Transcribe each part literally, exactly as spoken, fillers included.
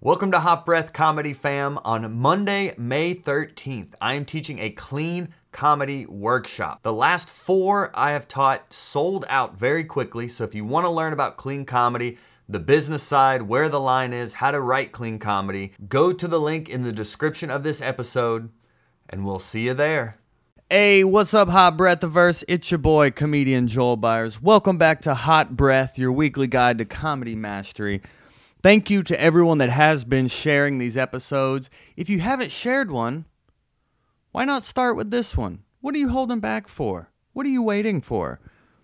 Welcome to Hot Breath Comedy Fam. On Monday, May thirteenth, I am teaching a clean comedy workshop. The last four I have taught sold out very quickly, so if you want to learn about clean comedy, the business side, where the line is, how to write clean comedy, go to the link in the description of this episode, and we'll see you there. Hey, what's up, Hot Breathiverse? It's your boy, comedian Joel Byers. Welcome back to Hot Breath, your weekly guide to comedy mastery. Thank you to everyone that has been sharing these episodes. If you haven't shared one, why not start with this one? What are you holding back for? What are you waiting for?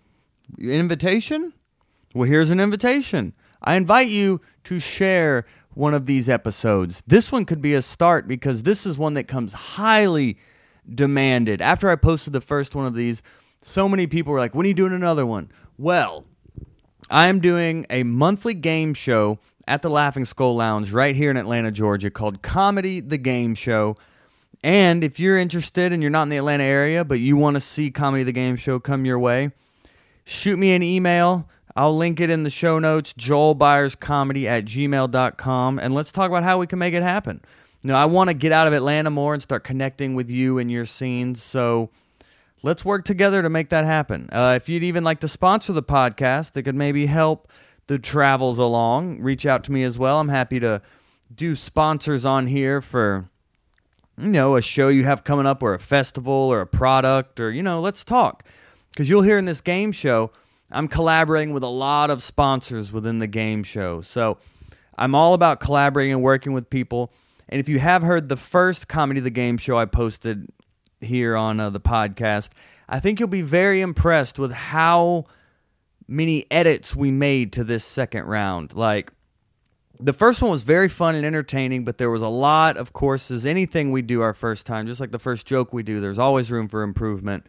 An invitation? Well, here's an invitation. I invite you to share one of these episodes. This one could be a start because this is one that comes highly demanded. After I posted the first one of these, so many people were like, when are you doing another one? Well, I am doing a monthly game show at the Laughing Skull Lounge right here in Atlanta, Georgia, called Comedy the Game Show. And if you're interested and you're not in the Atlanta area, but you want to see Comedy the Game Show come your way, shoot me an email. I'll link it in the show notes, joel byers comedy at gmail dot com, and let's talk about how we can make it happen. Now, I want to get out of Atlanta more and start connecting with you and your scenes, so let's work together to make that happen. Uh, if you'd even like to sponsor the podcast, that could maybe help the travels along, reach out to me as well. I'm happy to do sponsors on here for, you know, a show you have coming up or a festival or a product or, you know, let's talk. Because you'll hear in this game show, I'm collaborating with a lot of sponsors within the game show. So I'm all about collaborating and working with people. And if you have heard the first Comedy the Game Show I posted here on uh, the podcast, I think you'll be very impressed with how many edits we made to this second round. Like, the first one was very fun and entertaining, but there was a lot, of course, as anything we do our first time, just like the first joke we do, there's always room for improvement.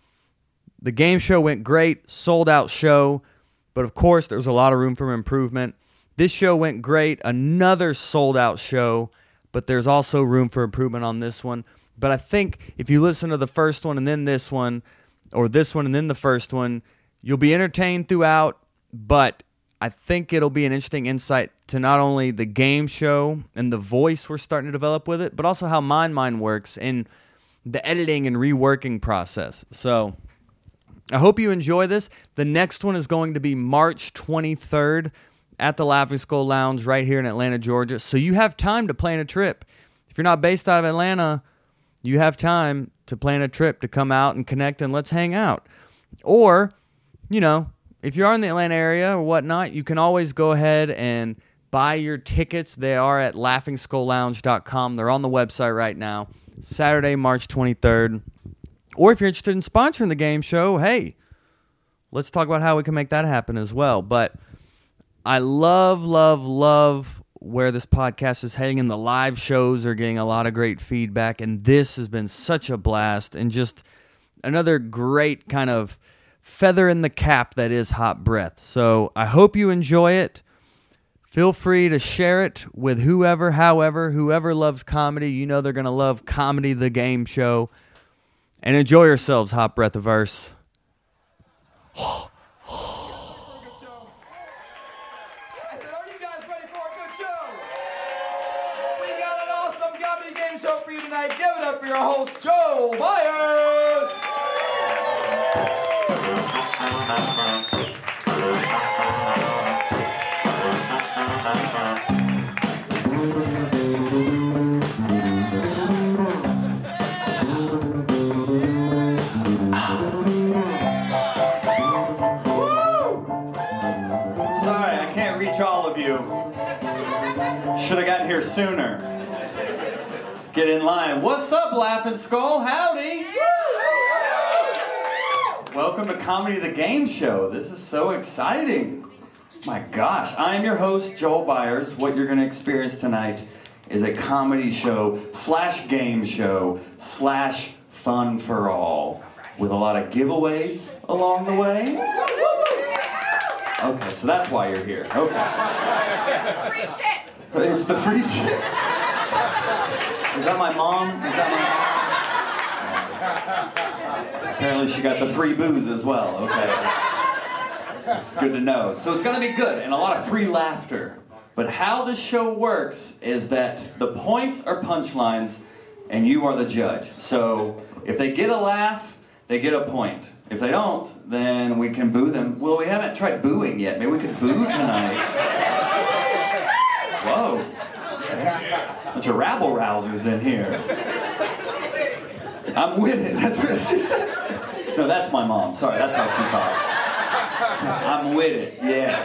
The game show went great, sold out show, but of course, there was a lot of room for improvement. This show went great, another sold out show, but there's also room for improvement on this one. But I think if you listen to the first one and then this one, or this one and then the first one, you'll be entertained throughout, but I think it'll be an interesting insight to not only the game show and the voice we're starting to develop with it, but also how my mind works in the editing and reworking process. So I hope you enjoy this. The next one is going to be March twenty-third at the Laughing Skull Lounge right here in Atlanta, Georgia. So you have time to plan a trip. If you're not based out of Atlanta, you have time to plan a trip to come out and connect and let's hang out. Or, you know, if you are in the Atlanta area or whatnot, you can always go ahead and buy your tickets. They are at laughing skull lounge dot com. They're on the website right now. Saturday, March twenty-third. Or if you're interested in sponsoring the game show, hey, let's talk about how we can make that happen as well. But I love, love, love where this podcast is heading, and the live shows are getting a lot of great feedback, and this has been such a blast and just another great kind of feather in the cap that is Hot Breath. So I hope you enjoy it. Feel free to share it with whoever, however, whoever loves comedy. You know they're going to love Comedy the Game Show. And enjoy yourselves, Hot Breathiverse. Show for you tonight. Give it up for your host, Joel Byers. Sorry, I can't reach all of you. Should have gotten here sooner. Get in line. What's up, Laughing Skull? Howdy! Welcome to Comedy the Game Show. This is so exciting. My gosh, I am your host, Joel Byers. What you're going to experience tonight is a comedy show slash game show slash fun for all with a lot of giveaways along the way. Okay, so that's why you're here. Okay. Free shit! It's the free shit. Is that my mom? Is that my mom? Apparently she got the free booze as well. Okay. It's good to know. So it's going to be good and a lot of free laughter. But how this show works is that the points are punchlines, and you are the judge. So if they get a laugh, they get a point. If they don't, then we can boo them. Well, we haven't tried booing yet. Maybe we could boo tonight. Whoa. Bunch of rabble-rousers in here. I'm with it. That's what she said. No, that's my mom. Sorry, that's how she talks. I'm with it, yes.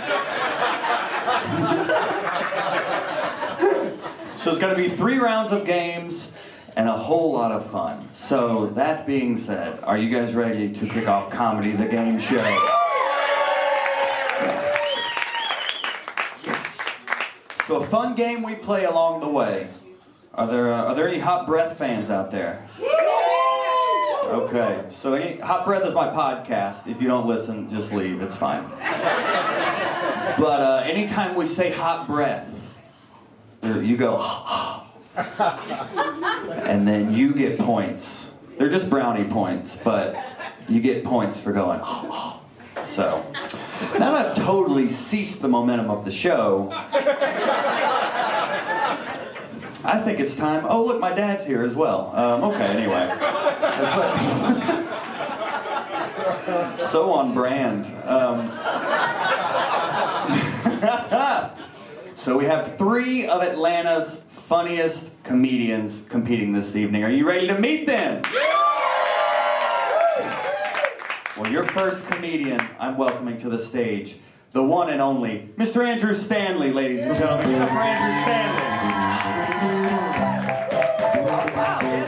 So it's going to be three rounds of games and a whole lot of fun. So that being said, are you guys ready to kick off Comedy the Game Show? Yes. Yes. So a fun game we play along the way. Are there uh, are there any Hot Breath fans out there? Okay, so any, Hot Breath is my podcast. If you don't listen, just leave. It's fine. But uh, anytime we say hot breath, you go, and then you get points. They're just brownie points, but you get points for going, so. Now that I've totally ceased the momentum of the show, I think it's time. Oh, look, my dad's here as well. Um, okay, anyway. That's what. So on brand. Um, so we have three of Atlanta's funniest comedians competing this evening. Are you ready to meet them? Well, your first comedian I'm welcoming to the stage, the one and only, Mister Andrew Stanley, ladies and gentlemen. Mister Andrew Stanley. Wow, yes,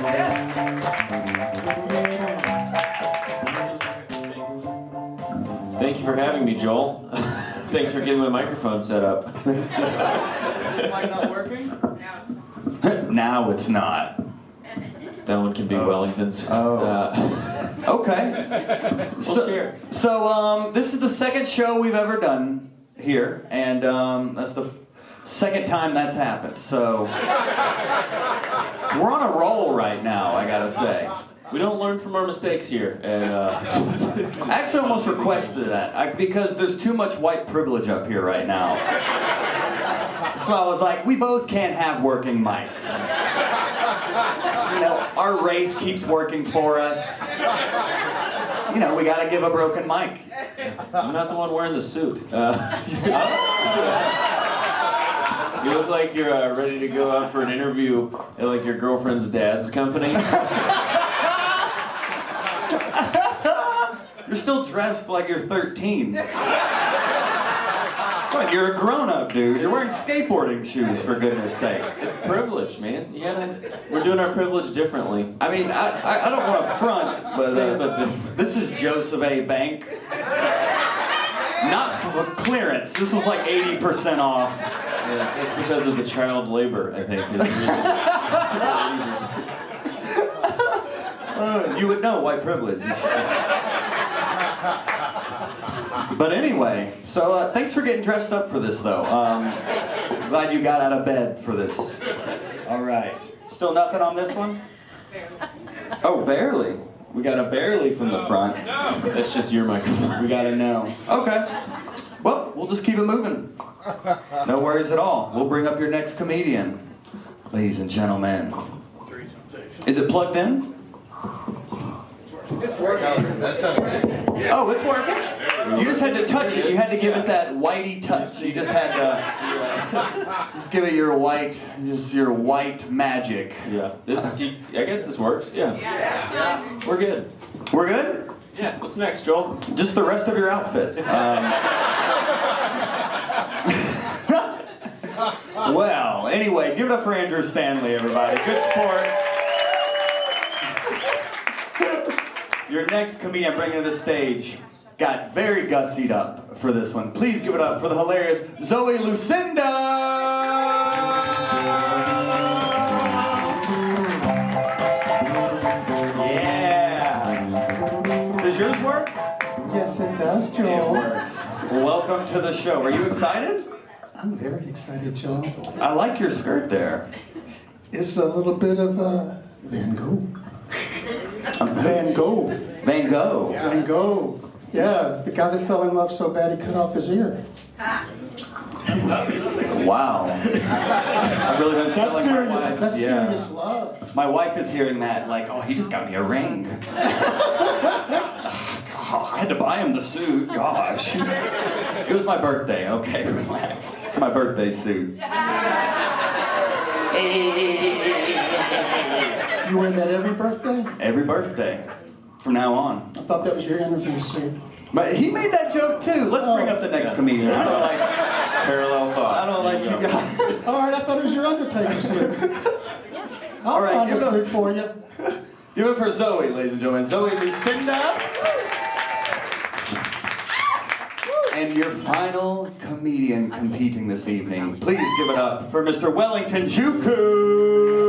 yes. Thank you for having me, Joel. Thanks for getting my microphone set up. Is this mic not working? Now it's not. That one can be oh. Wellington's. Oh. Uh, okay. We'll so, share. so um, this is the second show we've ever done here, and um, that's the f- second time that's happened. So we're on a roll right now, I gotta say. We don't learn from our mistakes here. And, uh... I actually almost requested that I, because there's too much white privilege up here right now. So I was like, we both can't have working mics. You know, our race keeps working for us. You know, we gotta give a broken mic. I'm not the one wearing the suit. Uh... You look like you're uh, ready to go out for an interview at like your girlfriend's dad's company. You're still dressed like you're thirteen. What, you're a grown-up, dude. You're wearing skateboarding shoes, for goodness sake. It's privilege, man. You gotta, we're doing our privilege differently. I mean, I, I, I don't want to front, but uh, this is Joseph A. Bank. Not for clearance. This was like eighty percent off. Yes, that's because of the child labor, I think. uh, you would know white privilege. But anyway, so uh, thanks for getting dressed up for this, though. Um, glad you got out of bed for this. All right. Still nothing on this one? Oh, barely. We got a barely from the front. That's just your microphone. We got to know. Okay. Well, we'll just keep it moving. No worries at all. We'll bring up your next comedian. Ladies and gentlemen. Is it plugged in? It's working. Oh, it's working? You just had to touch it. You had to give it that whitey touch. You just had to just give it your white, just your white magic. Yeah. This, I guess this works. Yeah. Yeah. We're good. We're good? Yeah. What's next, Joel? Just the rest of your outfit. Um, well, anyway, give it up for Andrew Stanley, everybody. Good sport. Your next comedian I'm bringing to the stage got very gussied up for this one. Please give it up for the hilarious Zoe Lucinda! Yeah! Does yours work? Yes, it does, Joel. It works. Well, welcome to the show. Are you excited? I'm very excited, Joel. I like your skirt there. It's a little bit of uh, Van Gogh. Van Gogh. Van Gogh. Van Gogh. Yeah, the guy that fell in love so bad he cut off his ear. Wow. I've really been That's selling my serious. wife. That's Yeah. serious love. My wife is hearing that, like, oh, he just got me a ring. God, I had to buy him the suit. Gosh. It was my birthday. Okay, relax. It's my birthday suit. You wear that every birthday? Every birthday. From now on. I thought that was your interview suit. But he made that joke too. Let's bring up the next comedian. I don't like Parallel thought. I don't like you guys. All right, I thought it was your Undertaker suit. I'll All right, find a give it up. suit for you. Give it for Zoe, ladies and gentlemen. Zoe Lucinda. And your final comedian competing this evening. Please give it up for Mister Wellington Juku.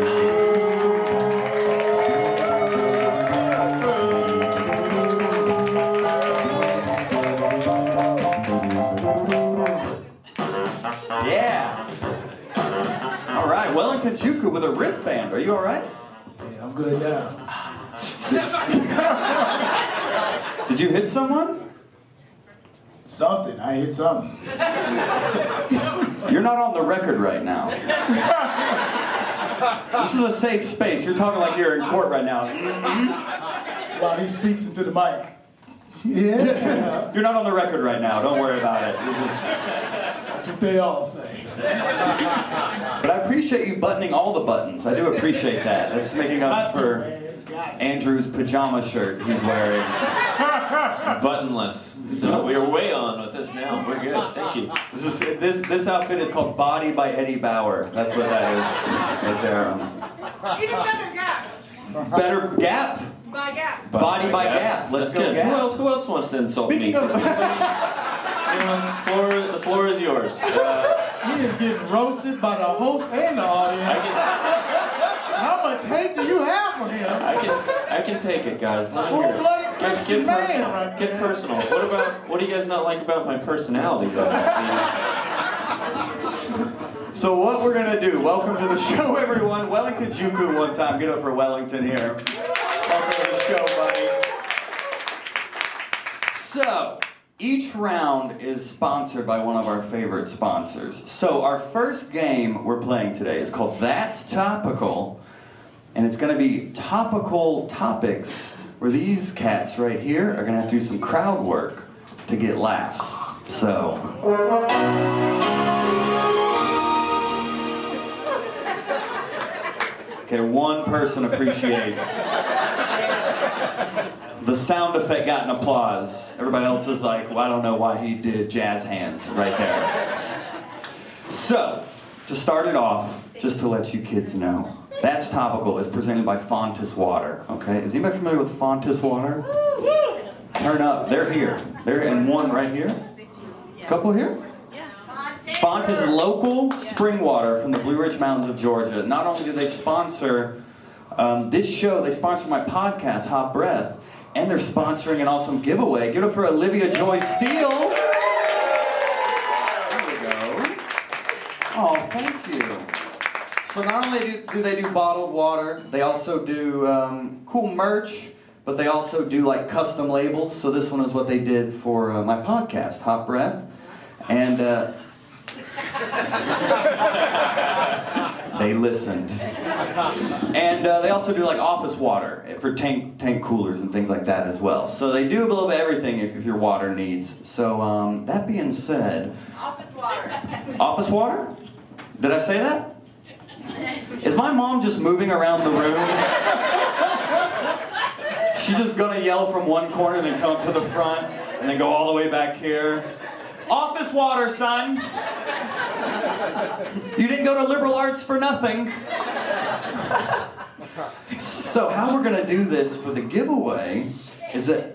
Yeah. All right, Wellington Juku with a wristband. Are you all right? Yeah, I'm good now. Did you hit someone? Something. I hit something. You're not on the record right now. This is a safe space. You're talking like you're in court right now. While he speaks into the mic. Yeah. You're not on the record right now. Don't worry about it. You're just... That's what they all say. But I appreciate you buttoning all the buttons. I do appreciate that. That's making up Got to, for man. Got to. Andrew's pajama shirt he's wearing. Buttonless. So we're way on with this now. We're good. Thank you. This is this this outfit is called Body by Eddie Bauer. That's what that is right there. Even better Gap. Better Gap. By Gap. Body by Gap. Let's That's go good. Gap. Who else? Who else wants to insult Speaking me? of- Anyone? Floor, the floor is yours. Uh, He is getting roasted by the host and the I audience. can, How much hate do you have for him? I can, I can take it, guys. Let me hear it. Full-blooded Get, Christian get man personal. right Get there. personal. What about? What do you guys not like about my personality, though? So what we're gonna do? Welcome to the show, everyone. Wellington Juku, one time. Get up for Wellington here. Welcome to the show, buddy. So each round is sponsored by one of our favorite sponsors. So our first game we're playing today is called That's Topical, and it's gonna be topical topics where these cats right here are gonna have to do some crowd work to get laughs. So. Okay, one person appreciates. The sound effect got an applause. Everybody else is like, well, I don't know why he did jazz hands right there. So, to start it off, just to let you kids know, That's Topical is presented by Fontis Water, okay? Is anybody familiar with Fontis Water? Turn up, they're here. They're in one right here. Couple here? Font is local spring water from the Blue Ridge Mountains of Georgia. Not only do they sponsor um, this show, they sponsor my podcast, Hot Breath, and they're sponsoring an awesome giveaway. Give it up for Olivia Joy Steele. There we go. Oh, thank you. So not only do, do they do bottled water, they also do um, cool merch, but they also do like custom labels. So this one is what they did for uh, my podcast, Hot Breath. And uh, they listened. And uh, they also do like office water for tank tank coolers and things like that as well. So they do a little bit of everything if, if your water needs. So um, that being said, Office water. office water? Did I say that? Is my mom just moving around the room? She's just gonna yell from one corner, then come up to the front, and then go all the way back here. Office water, son! You didn't go to liberal arts for nothing. So how we're gonna do this for the giveaway is that...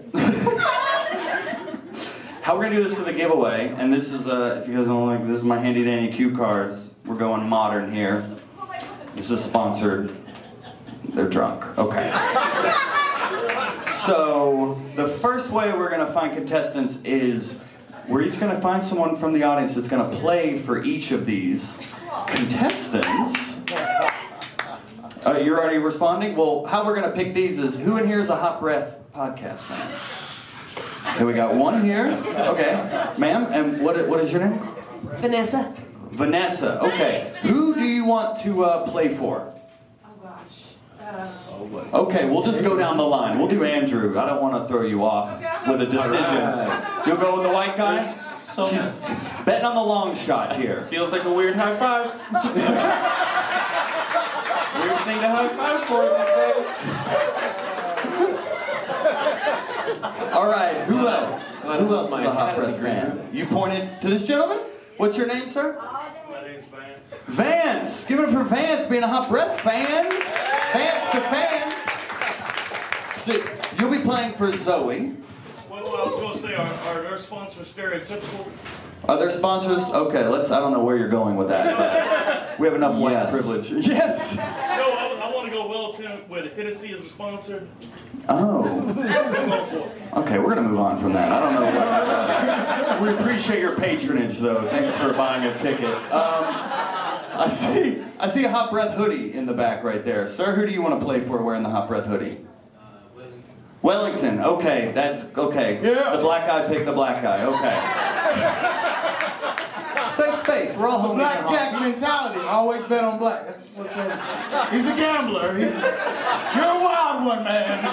How we're gonna do this for the giveaway, and this is, uh, if you guys don't like, this is my handy dandy cue cards. We're going modern here. This is sponsored. They're drunk. Okay. So the first way we're gonna find contestants is we're each gonna find someone from the audience that's gonna play for each of these contestants. Uh, you're already responding? Well, how we're gonna pick these is, who in here is a Hot Breath podcast fan? Okay, we got one here. Okay, ma'am, and what what is your name? Vanessa. Vanessa. Okay. Who do you want to uh, play for? Oh gosh. Uh, Okay, we'll just go down the line. We'll do Andrew. I don't want to throw you off with a decision. Alright. You'll go with the white guy? So She's betting on the long shot here. feels like a weird high five. Weird thing to high five for these days. All right, who else? Who else is a hot breath fan? You pointed to this gentleman? What's your name, sir? My name's Vance. Vance. Give it up for Vance being a hot breath fan. Vance the fan. So, you'll be playing for Zoe. Well, what I was going to say, are, are their sponsors stereotypical? Are there sponsors? Okay, let's. I don't know where you're going with that, but we have enough white Yes. privilege. Yes. No, I, I want to go Wellington with Hennessy as a sponsor. Oh. I'm going for it. Okay, we're gonna move on from that. I don't know. What, we appreciate your patronage, though. Thanks for buying a ticket. Um, I see. I see a hot breath hoodie in the back right there, sir. Who do you want to play for wearing the hot breath hoodie? Wellington. Okay, that's okay. Yeah. The black guy picked the black guy. Okay. Safe space. We're all homies. Blackjack mentality. Always bet on black. That's what that is. He's a gambler. He's a, you're a wild one, man.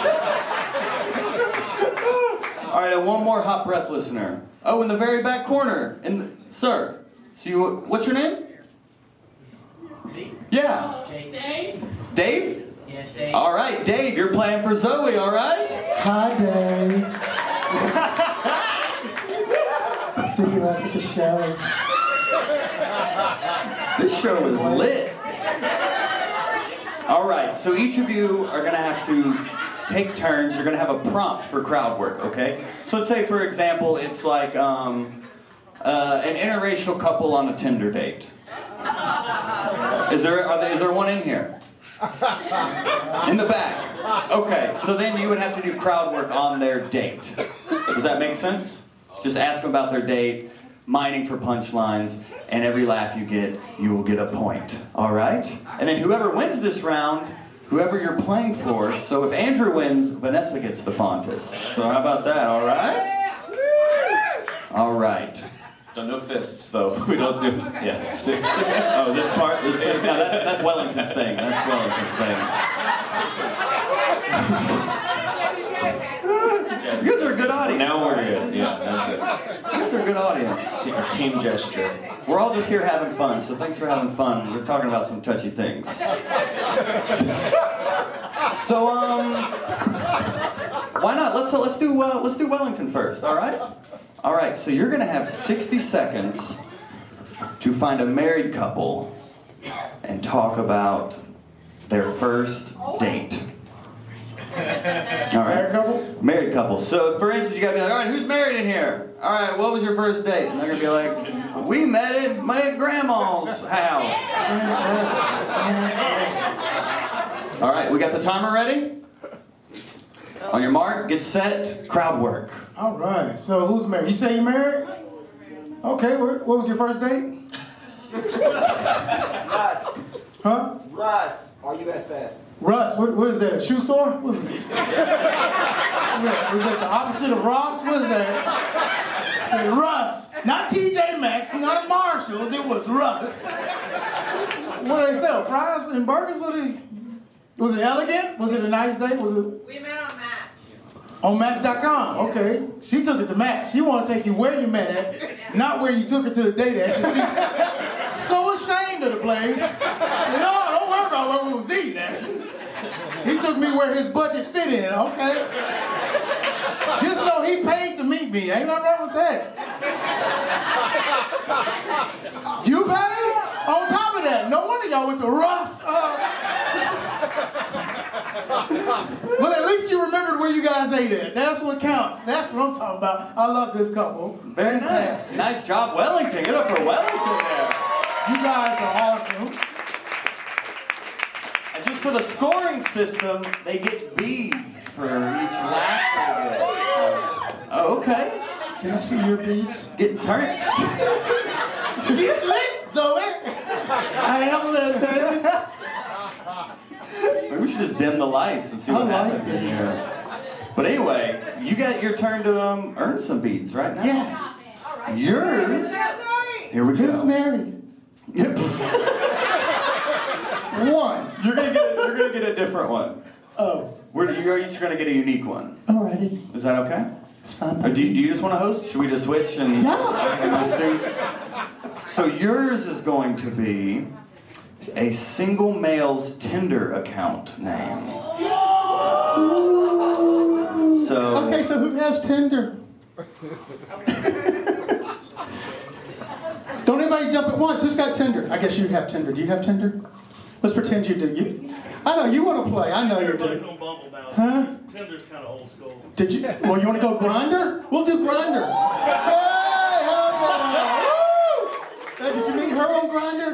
All right, and one more hot breath listener. Oh, in the very back corner. In the, sir. So you, what's your name? Yeah. Dave? Dave? Yes, Dave. All right, Dave, you're playing for Zoe, all right? Hi, Dave. See you after the show. This show is lit. All right, so each of you are going to have to take turns. You're going to have a prompt for crowd work, okay? So let's say, for example, it's like um, uh, an interracial couple on a Tinder date. Is there, are there, is there one in here? In the back. Okay, so then you would have to do crowd work on their date. Does that make sense? Just ask them about their date, mining for punchlines, and every laugh you get, you will get a point. All right? And then whoever wins this round, whoever you're playing for, so if Andrew wins, Vanessa gets the Fontas. So how about that, all right? All right. Don't no fists though. We don't do. Yeah. Oh, this part? This thing? No, that's, that's Wellington's thing. That's Wellington's thing. You guys are a good audience. Now we're good. Yeah, that's You guys are a good audience. it. Our team gesture. We're all just here having fun, so thanks for having fun. We're talking about some touchy things. So, um, why not? Let's uh, let's do uh, let's do Wellington first. All right. All right. So you're gonna have sixty seconds to find a married couple and talk about their first date. All right. Married couple? Married couple. So, for instance, you gotta be like, all right, who's married in here? All right, what was your first date? And they're gonna be like, we met at my grandma's house. All right, we got the timer ready? On your mark, get set, crowd work. All right. So who's married? You say you're married? Okay. What, what was your first date? Russ. Huh? Russ. R U S S. Russ. What, what is that? A shoe store? What is it? Is that, is that the opposite of Ross? What is that? Say Russ. Not T J Maxx, not Marshalls. It was Russ. What do they sell? Fries and burgers? What is? Was it elegant? Was it a nice date? Was it? We met on Match. On Match dot com, okay. She took it to Match. She want to take you where you met at, not where you took her to the date at. 'Cause she's so ashamed of the place. No, don't worry about where we was eating at. He took me where his budget fit in, okay? Just know he paid to meet me. Ain't nothing wrong with that. You paid? On top of that, no wonder y'all went to Russ. Uh, Well, at least you remembered where you guys ate at. That's what counts. That's what I'm talking about. I love this couple. Very nice. Nice job, Wellington. Get up for Wellington there. You guys are awesome. And just for the scoring system, they get beads for each laugh they get. Oh, okay. Can I see your beads? Get turned. Get lit, Zoe. I am lit, baby. Maybe we should just dim the lights and see what I like happens in it. here. But anyway, you got your turn to um, earn some beads right now. Yeah. All right. Yours. Sorry. Here we Who's go. married? One. You're gonna get. You're gonna get a different one. Oh. We're, you're each gonna get a unique one. Alrighty. Is that okay? It's fine. Or do you, do you just want to host? Should we just switch and? Yeah. and just see? So yours is going to be a single male's Tinder account name. So. Okay, so who has Tinder? Don't anybody jump at once. Who's got Tinder? I guess you have Tinder. Do you have Tinder? Let's pretend you do. You, I know you want to play. I know you Everybody's do. on Bumble now. Huh? Tinder's kind of old school. Did you? Well, you want to go Grindr? We'll do Grindr. Hey, hell yeah! Woo! Hey, did you meet her on Grindr?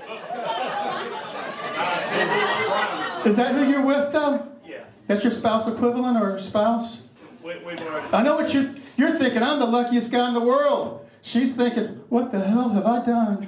Is that who you're with, though? Yeah. That's your spouse equivalent or spouse? We, we've already. I know what you're. You're thinking. I'm the luckiest guy in the world. She's thinking, what the hell have I done?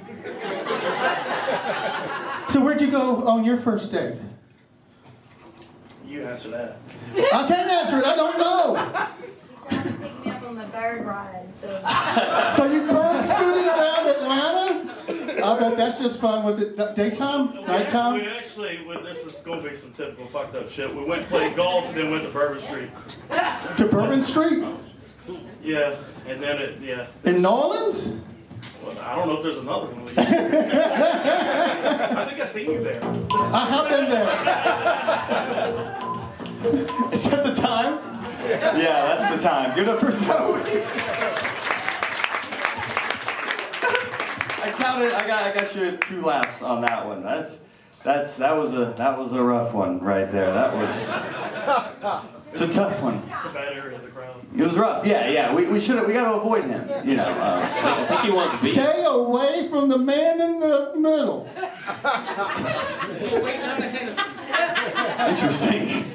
So where'd you go on your first date? You answer that. I can't answer it. I don't know. Pick me up on the bird ride. So. So you bird scooting around Atlanta? I bet that's just fun. Was it daytime? We, Nighttime? we actually, well, this is going to be some typical fucked up shit. We went and played golf, then went to Bourbon Street. To Bourbon Street? Yeah, and then it, yeah. In New Orleans? Well, I don't know if there's another one. I think I seen you there. I have been there. Is that the time? Yeah, that's the time. Give it up for Zoe. I counted. I got. I got you two laughs on that one. That's. That's. That was a. That was a rough one right there. That was. It's a tough one. It's a bad area of the crowd. It was rough. Yeah, yeah. We we should. We got to avoid him. You know. Uh, I think he wants beats. Stay away from the man in the middle. Interesting.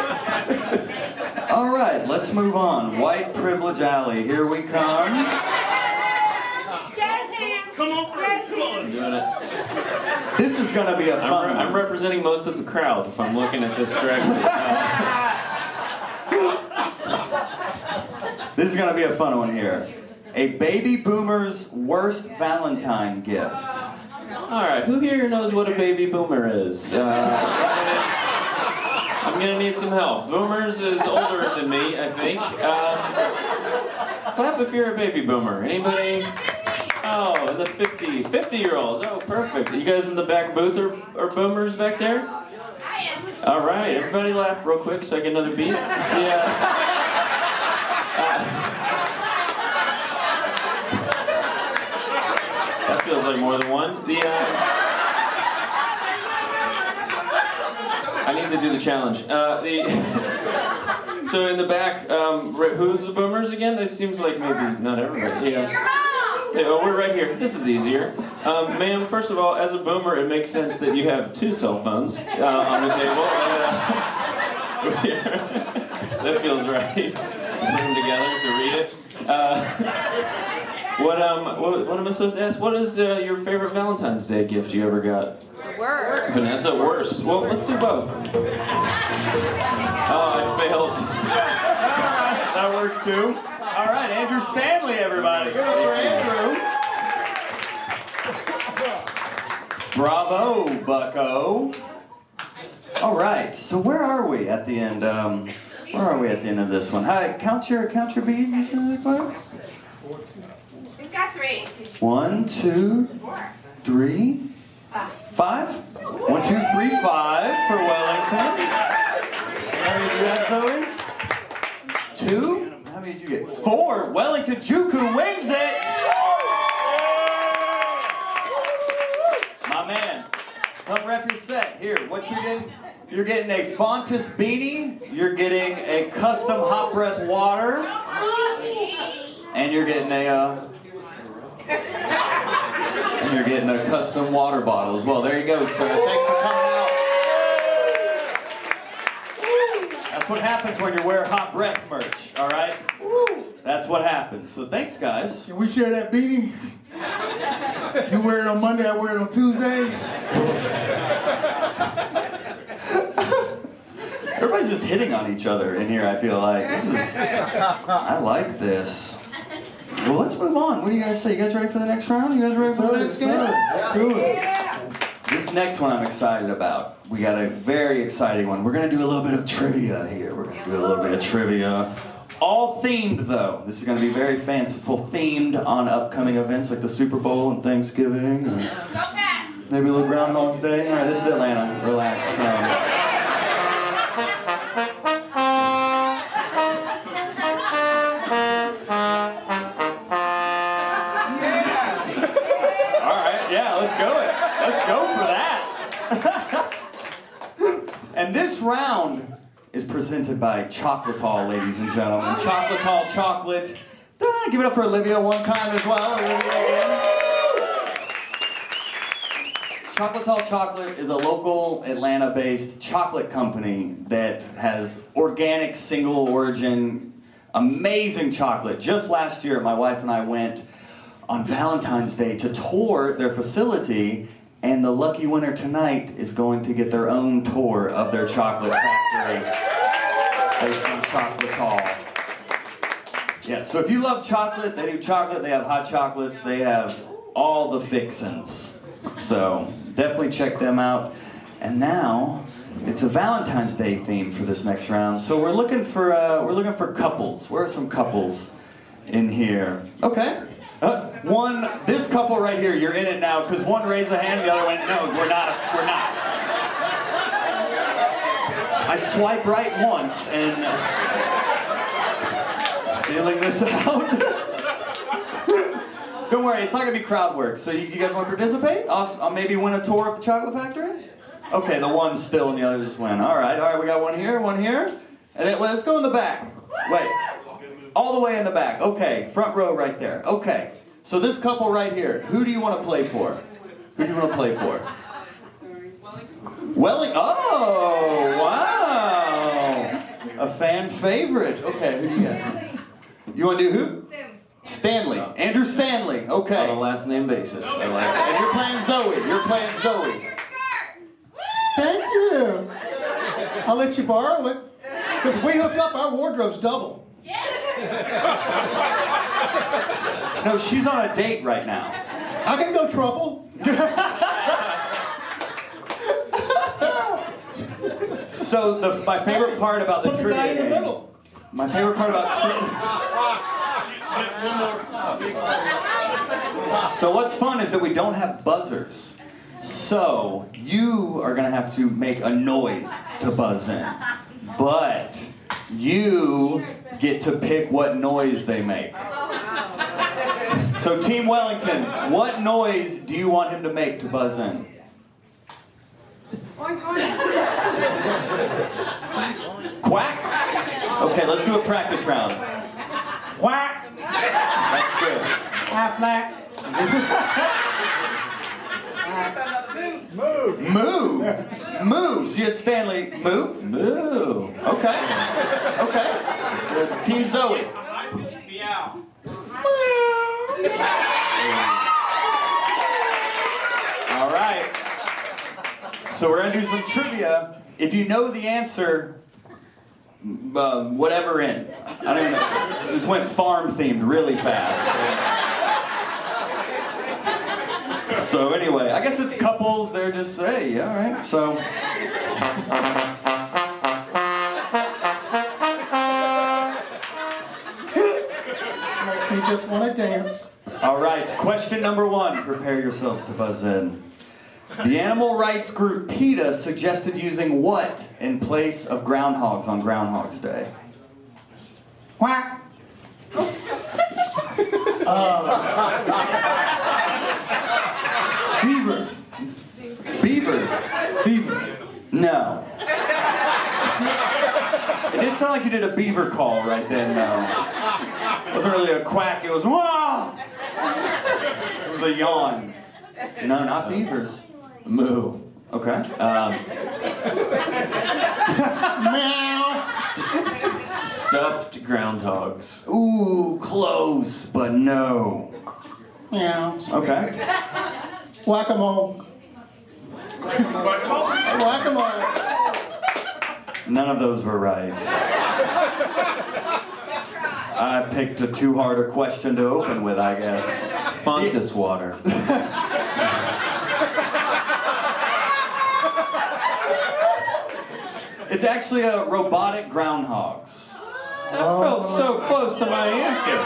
All right, let's move on. White Privilege Alley. Here we come. Jazz hands. Come on, Jazz come on. hands. Doing it. This is gonna be a I'm, fun re- I'm one. representing most of the crowd, if I'm looking at this correctly. Uh, This is gonna be a fun one here. A baby boomer's worst Valentine gift. all right, who here knows what a baby boomer is? Uh, I'm gonna need some help. Boomers is older than me, I think. Uh, clap if you're a baby boomer. Anybody? Oh, and the fifty, fifty-year-olds. Oh, perfect. You guys in the back booth are, are boomers back there? All right, everybody laugh real quick so I get another beat. Yeah. That feels like more than one. The uh, I need to do the challenge. Uh, the so in the back, um, who's the boomers again? It seems like maybe not everybody. Yeah. Yeah, well, we're right here. This is easier. Um, ma'am, first of all, as a boomer, it makes sense that you have two cell phones uh, on the table. Uh, that feels right. Put them together to read it. Uh, What um what, what am I supposed to ask? What is uh, your favorite Valentine's Day gift you ever got? Worst. Vanessa, worst. Well, let's do both. Oh, I failed. That works too. All right, Andrew Stanley, everybody. Give it up for Andrew. Bravo, Bucko. All right, so where are we at the end? Um, where are we at the end of this one? Hi, count your count your beads. Everybody. He's got three. One, two, Four. three, Five. five. One, two, three, five for Wellington. How many did you have, Zoe? Two? How many did you get? Four. Wellington Juku wins it. My man, come rep your set. Here, what you getting? You're getting a Fontus beanie. You're getting a custom hot breath water. And you're getting a, uh, and you're getting a custom water bottle as well. There you go, sir. Thanks for coming out. That's what happens when you wear hot breath merch, all right? That's what happens. So thanks, guys. Can we share that beanie? You wear it on Monday, I wear it on Tuesday. Everybody's just hitting on each other in here, I feel like. This is, I like this. Well, let's move on. What do you guys say? You guys ready for the next round? You guys ready for the next game? Let's do it. This next one I'm excited about. We got a very exciting one. We're going to do a little bit of trivia here. We're going to do a little bit of trivia. All themed, though. This is going to be very fanciful, themed on upcoming events like the Super Bowl and Thanksgiving. And maybe a little Groundhog's Day. All right, this is Atlanta. Relax. Um, And this round is presented by Chocolatol, ladies and gentlemen. Chocolatol chocolate. Ah, give it up for Olivia one time as well. Olivia again. Chocolatol Chocolate is a local Atlanta-based chocolate company that has organic, single origin, amazing chocolate. Just last year, my wife and I went on Valentine's Day to tour their facility. And the lucky winner tonight is going to get their own tour of their chocolate factory based on Chocolatol. Yeah, so if you love chocolate, they do chocolate, they have hot chocolates, they have all the fixins. So definitely check them out. And now it's a Valentine's Day theme for this next round. So we're looking for uh, we're looking for couples. Where are some couples in here? Okay. Uh, one, this couple right here, you're in it now, because one raised a hand, the other went, no, we're not, we're not. I swipe right once, and feeling this out. Don't worry, it's not going to be crowd work, so you, you guys want to participate? I'll, I'll maybe win a tour of the chocolate factory? Okay, the one's still and the other just went. All right, all right, we got one here, one here. And then, well, let's go in the back. Wait. All the way in the back. Okay, front row right there. Okay, so this couple right here, who do you want to play for? Who do you want to play for? Wellington. Oh, wow. A fan favorite. Okay, who do you got? You want to do who? Stanley. Andrew Stanley. Okay. On a last name basis. I like it. And you're playing Zoe. You're playing Zoe. Thank you. I'll let you borrow it. Because if we hook up, our wardrobe's double. No, she's on a date right now. I can go trouble. So the my favorite part about the Put the trivia guy in the game. middle. My favorite part about trivia. So what's fun is that we don't have buzzers. So you are gonna have to make a noise to buzz in, but you get to pick what noise they make. So Team Wellington, what noise do you want him to make to buzz in? Quack? Okay, let's do a practice round. Quack. That's good. Half flat. Moo. Moo. Moo. See it, Stanley. Moo. Moo. Okay. Okay. Team Zoe. All right. So we're gonna do some trivia. If you know the answer, uh, whatever in. I don't even know. This went farm themed really fast. So anyway, I guess it's couples. They're just hey, all right. So. Makes me just want to dance. All right, question number one. Prepare yourselves to buzz in. The animal rights group PETA suggested using what in place of groundhogs on Groundhog's Day? Quack. Uh, beavers. Beavers. Beavers. No. It did sound like you did a beaver call right then, though. It wasn't really a quack, it was wah! It was a yawn. No, not beavers. Moo. Okay. Um, Meow. stuffed groundhogs. Ooh, close, but no. Meow. Okay. Whack-a-mole. Whack-a-mole. None of those were right. I picked a too hard a question to open with, I guess. Fontus water. It's actually a robotic groundhogs. I felt so close to my answer.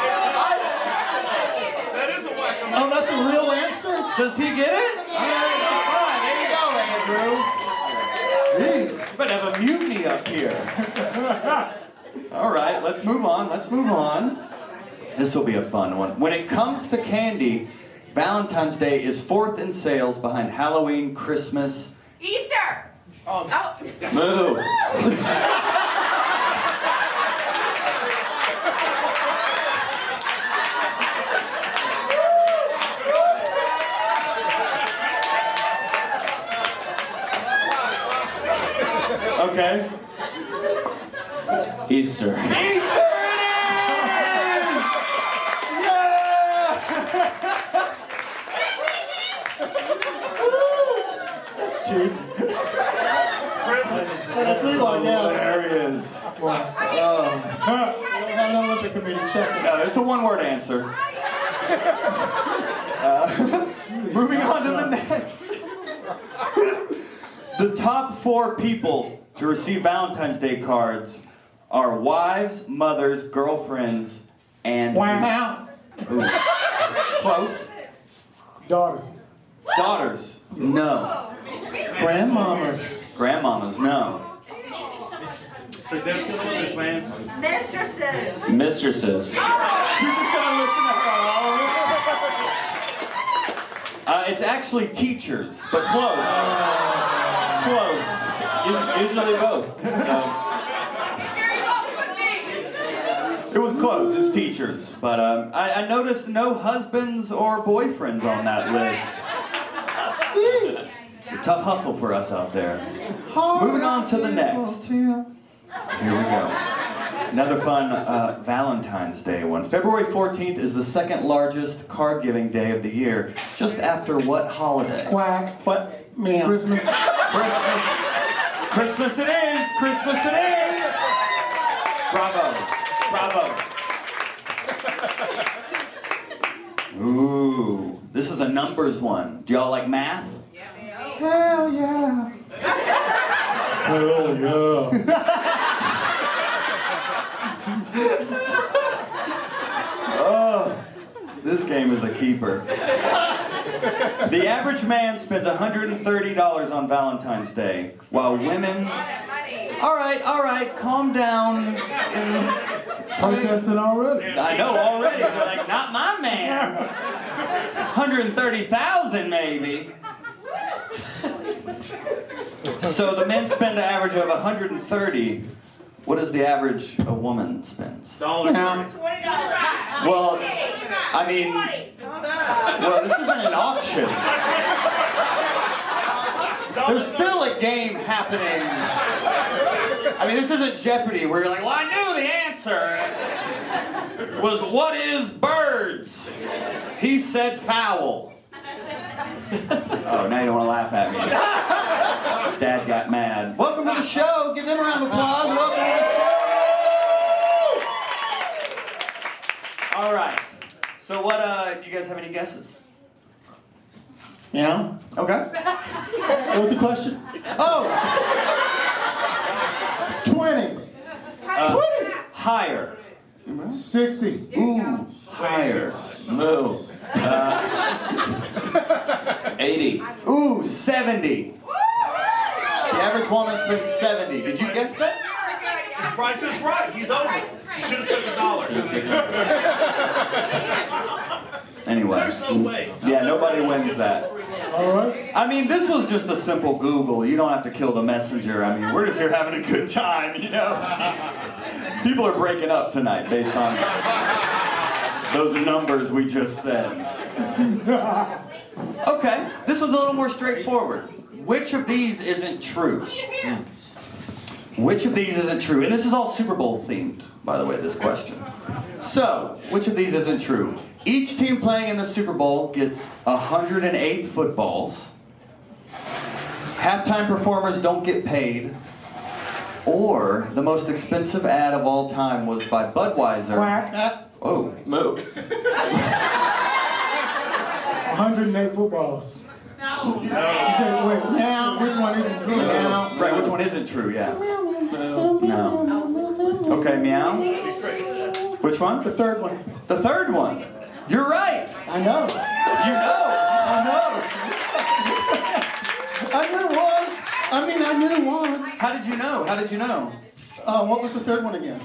That is a whack-a-mole. Oh, that's a real answer? Does he get it? Alright, there you go, Andrew. Jeez, you better have a mutiny up here. Alright, let's move on, let's move on. This will be a fun one. When it comes to candy, Valentine's Day is fourth in sales behind Halloween, Christmas. Easter. Oh. Oh. Move. Okay. Easter. Easter it is! Yeah! That's cheap. But I see like, yeah. There he is. Well, uh, you don't have no Olympic committee checking. No, it's a one-word answer. Uh, moving on to the next. The top four people to receive Valentine's Day cards are wives, mothers, girlfriends, and... Wow. Ooh. Close. Daughters. Daughters. No. Grandmamas. Grandmamas. No. Significant others, man. Mistresses. Mistresses. She's just gonna listen to her all over. Uh, it's actually teachers, but close. Close. Us- Usually both. So, It was close. It's teachers, but um, I, I noticed no husbands or boyfriends on that list. It's a tough hustle for us out there. Moving on to the next. Here we go. Another fun uh, Valentine's Day one. February fourteenth is the second largest card giving day of the year, just after what holiday? Quack. What? Meow. Christmas. Christmas. Christmas it is. Christmas it is. Bravo. Bravo. Ooh, this is a numbers one. Do y'all like math? Hell yeah. Hell yeah. Oh, this game is a keeper. The average man spends one hundred thirty dollars on Valentine's Day, while women... All right, all right, calm down. Protesting already. I know already. They're like, not my man. one hundred thirty thousand maybe. So the men spend an average of one hundred thirty. What is the average a woman spends? Dollar. Yeah. Twenty dollars. Well, I mean, well, this isn't an auction. There's still a game happening. I mean, this isn't Jeopardy where you're like, well, I knew the answer. It was what is birds? He said fowl. Oh, now you don't want to laugh at me. Dad got mad. Welcome to the show. Give them a round of applause. Welcome to the show. All right. So what, uh, do you guys have any guesses? Yeah. Okay. What was the question? Oh. twenty. Uh, higher. sixty. Ooh, higher. move. Uh, eighty. Ooh, seventy. The average woman spends seventy. Did you guess that? His price is right. He's over. You should have took a dollar. Anyway. There's no way. Yeah, nobody wins that. All right. I mean, this was just a simple Google. You don't have to kill the messenger. I mean, we're just here having a good time, you know? People are breaking up tonight based on those numbers we just said. Okay, this one's a little more straightforward. Which of these isn't true? Which of these isn't true? And this is all Super Bowl themed, by the way, this question. So, which of these isn't true? Each team playing in the Super Bowl gets one hundred eight footballs. Halftime performers don't get paid. Or the most expensive ad of all time was by Budweiser. Quack. Oh, Moo. one hundred eight footballs. No. You said, wait, now, which one isn't true now? Right, which one isn't true, yeah. No. Okay, meow. Which one? The third one. The third one. You're right. I know. You know. I know. I knew one. I mean, I knew one. How did you know? How did you know? Uh, what was the third one again?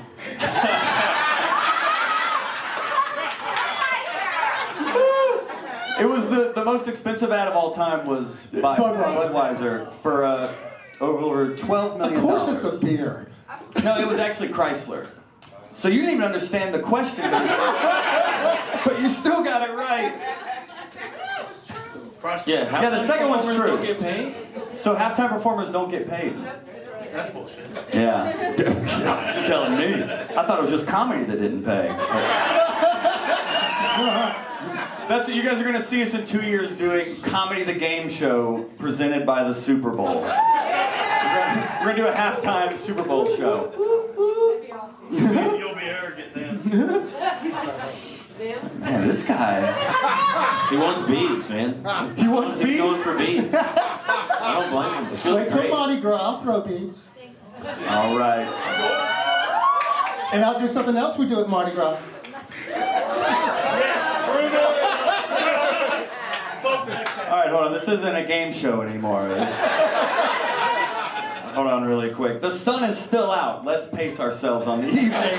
It was the, the most expensive ad of all time was by Budweiser. Budweiser for uh, over twelve million Of dollars. course it's a beer. No, it was actually Chrysler. So you didn't even understand the question, but you still got it right. Yeah, Yeah, the second one's performers true. Don't get paid? So halftime performers don't get paid. That's bullshit. Yeah. You're telling me. I thought it was just comedy that didn't pay. That's what you guys are going to see us in two years doing Comedy the Game Show presented by the Super Bowl. We're going to do a halftime Super Bowl show. You'll be arrogant then. Man, this guy. He wants beads, man. He wants He's beats? going for beads. I don't blame him. It feels Wait till great. Mardi Gras, I'll throw beads. All right. And I'll do something else we do at Mardi Gras. All right, hold on. This isn't a game show anymore. Hold on really quick. The sun is still out. Let's pace ourselves on the evening.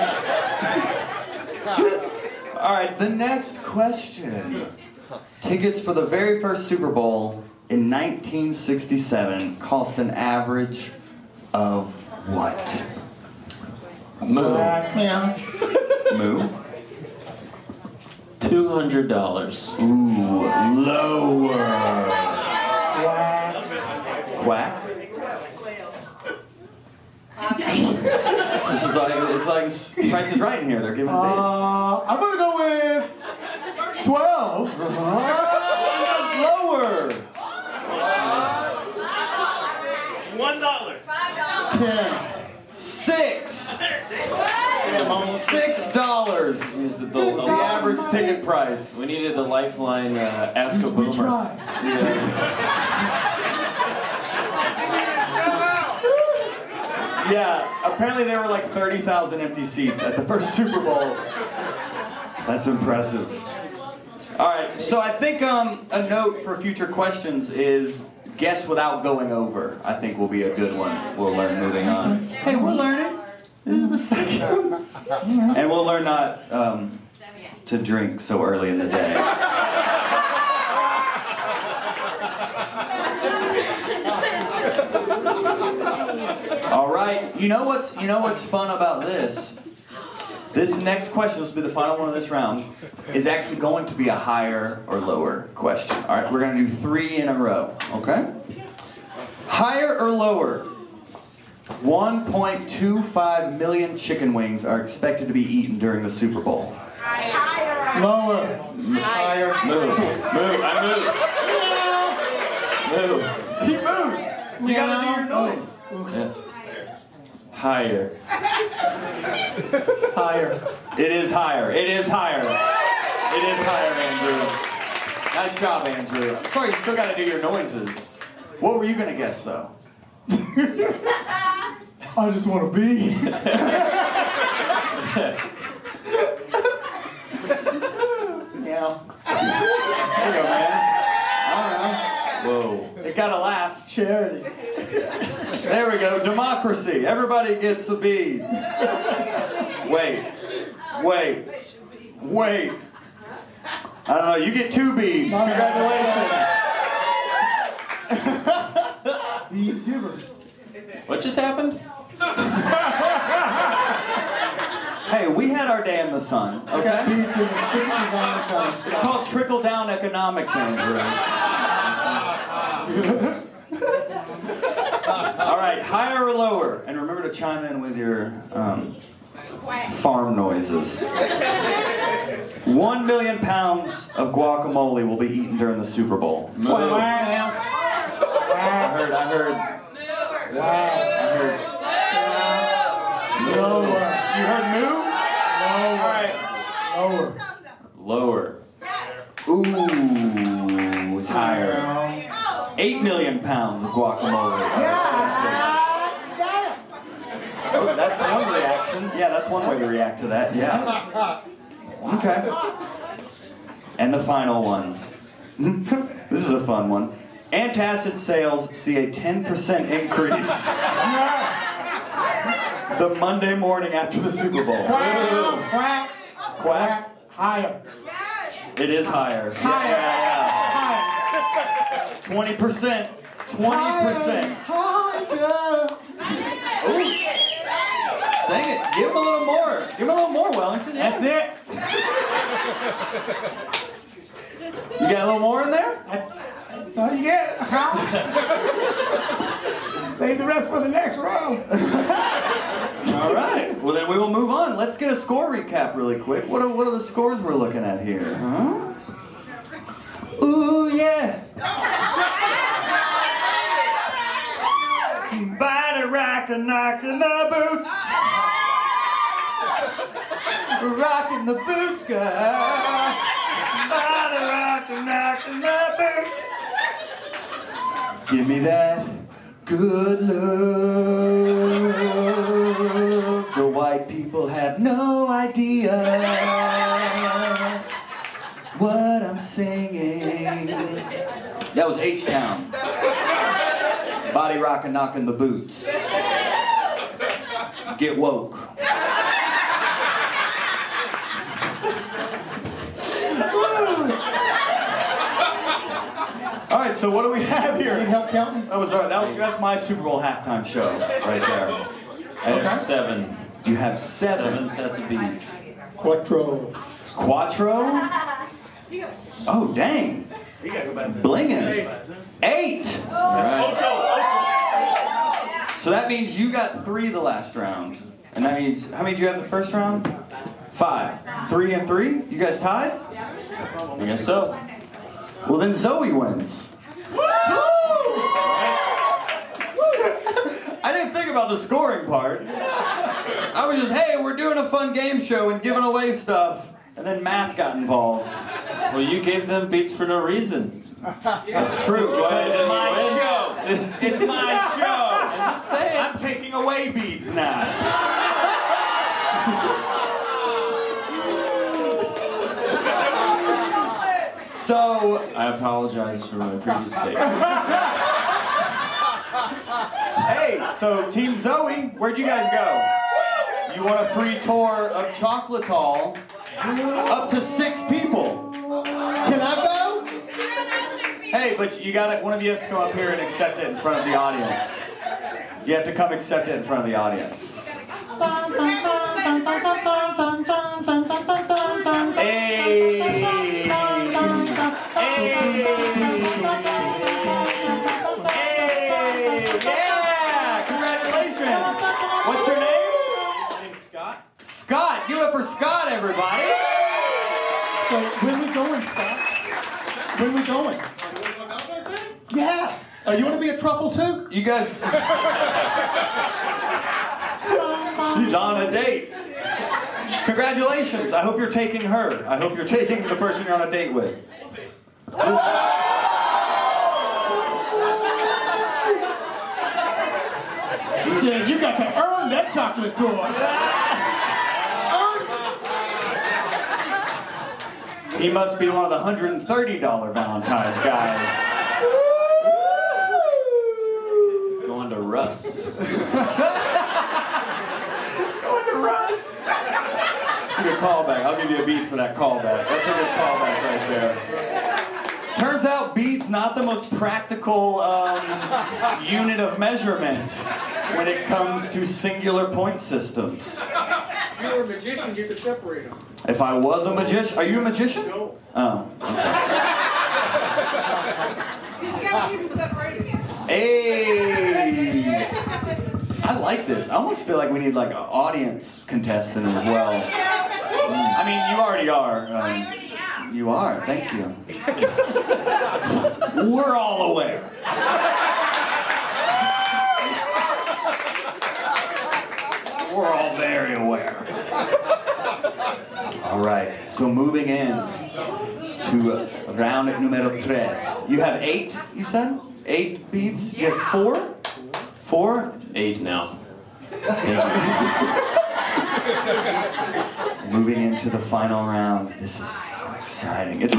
All right, the next question. Tickets for the very first Super Bowl in nineteen sixty-seven cost an average of what? Moo. Yeah. Moo? Two hundred dollars. Ooh, lower. Quack? This is like, it's like Price is Right in here. They're giving bids. Uh, I'm gonna go with twelve. Lower. One dollar. Ten. Six. Damn, almost. Six dollars is the, the, the average ticket price. We needed the lifeline uh, Ask a We Boomer. tried. Yeah, apparently there were like thirty thousand empty seats at the first Super Bowl. That's impressive. All right, so I think um, a note for future questions is guess without going over. I think will be a good one. We'll learn moving on. Hey, we're learning. This is the second. And we'll learn not um, to drink so early in the day. All right, you know what's you know what's fun about this? This next question, this will be the final one of this round, is actually going to be a higher or lower question. All right, we're going to do three in a row, okay? Higher or lower? one point two five million chicken wings are expected to be eaten during the Super Bowl. Lower. Higher. Move. Move. I move. Move. He moved. You got to do your noise. Yeah. Higher. Higher. It is higher. It is higher. It is higher, Andrew. Nice job, Andrew. I'm sorry, you still got to do your noises. What were you going to guess, though? I just want to be. Yeah. There you go, man. All right. Whoa. You got to laugh. Charity. There we go. Democracy. Everybody gets a bead. Wait. Wait. Wait. I don't know. You get two beads. Congratulations. Beef giver. What just happened? Hey, we had our day in the sun, okay? Beef in the sixty-nine price. It's called trickle-down economics, Andrew. All right, higher or lower? And remember to chime in with your um, farm noises. One million pounds of guacamole will be eaten during the Super Bowl. Move. I heard, I heard. I heard. them over. Oh, that's one reaction. Yeah, that's one way to react to that. Yeah. Okay. And the final one. This is a fun one. Antacid sales see a ten percent increase the Monday morning after the Super Bowl. Quack, quack, Quack? higher. It is higher. Higher. Yeah, Higher. yeah. twenty percent. twenty percent. Higher. Ooh. Sing it. Give him a little more. Give him a little more, Wellington. Yeah. That's it. You got a little more in there? That's, that's all you get. Save the rest for the next round. All right. Well, then we will move on. Let's get a score recap really quick. What are, what are the scores we're looking at here? Huh? Ooh, yeah. Body rockin', knockin' the boots. Rockin' the boots, girl. Body rockin', knockin' the boots. Give me that good love. The white people have no idea what I'm singing. That was H-Town. Body rockin', knockin' the boots. Get woke. All right, so what do we have here? Need help counting? That was all right. That was that's my Super Bowl halftime show right there. I have Okay. seven. You have seven. Seven sets of beads. Quattro. Quattro? Oh, dang. You gotta go back there. Blingin'. Eight. All right. Ocho, So that means you got three the last round. And that means, how many did you have the first round? Five. Three and three? You guys tied? I guess so. Well, then Zoe wins. I didn't think about the scoring part. I was just, hey, we're doing a fun game show and giving away stuff. And then math got involved. Well, you gave them beats for no reason. That's true. It's my show. It's my show. I'm just saying. I'm taking away beats now. So, I apologize for my previous statement. hey, so Team Zoe, where'd you guys go? You want a free tour of Chocolatol? Up to six people. Can I go? Hey, but you got it. One of you has to come up here and accept it in front of the audience. You have to come accept it in front of the audience. Hey. Hey. Hey. Yeah. Congratulations. What's your name? My name's Scott. Scott. Give it up for Scott, everybody. So when we going, Scott? When we going? Yeah. Uh, you want to be a trouble too? You guys. He's on a date. Congratulations. I hope you're taking her. I hope you're taking the person you're on a date with. He said, you got to earn that chocolate toy. He must be one of the one hundred thirty dollar Valentine's guys. Going to Russ. Going to Russ. That's a good callback. I'll give you a beat for that callback. That's a good callback right there. Turns out beat's not the most practical um, unit of measurement when it comes to singular point systems. If you were a magician, you could separate them. If I was a magician, are you a magician? No. Oh. You gotta keep them separated. Hey! I like this. I almost feel like we need like an audience contestant as well. I mean, you already are. I Um, already am. you are. Thank you. We're all aware. We're all very aware. All right. So moving in to round numero tres. You have eight, you said? Eight beats? You have four? Four? Eight now. Moving into the final round. This is so exciting. It's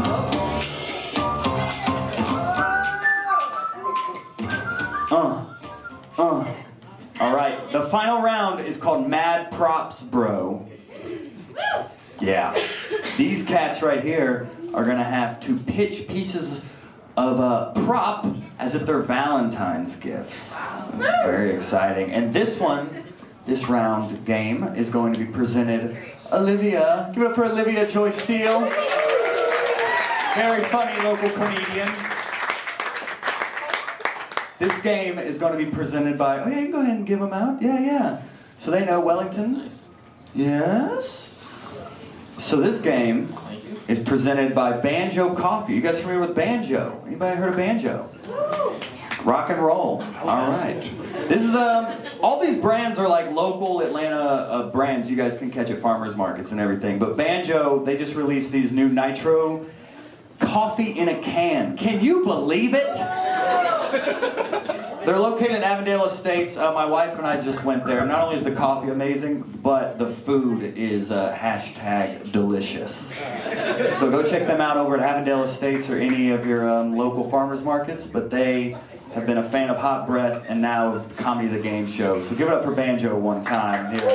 Uh, uh. All right, the final round is called Mad Props, Bro. Yeah, these cats right here are gonna have to pitch pieces of a prop as if they're Valentine's gifts. It's very exciting. And this one, this round game is going to be presented. Olivia, give it up for Olivia Joy Steele. Very funny local comedian. This game is going to be presented by, oh yeah, you can go ahead and give them out. Yeah, yeah. So they know Wellington. Nice. Yes. So this game is presented by Banjo Coffee. You guys familiar with Banjo? Anybody heard of Banjo? Rock and roll. All right. This is um. All these brands are like local Atlanta uh, brands you guys can catch at farmers markets and everything. But Banjo, they just released these new Nitro coffee in a can. Can you believe it? They're located in Avondale Estates. Uh, my wife and I just went there. Not only is the coffee amazing, but the food is uh, hashtag delicious. So go check them out over at Avondale Estates or any of your um, local farmers markets. But they have been a fan of Hot Breath and now of the Comedy the Game show. So give it up for Banjo one time here.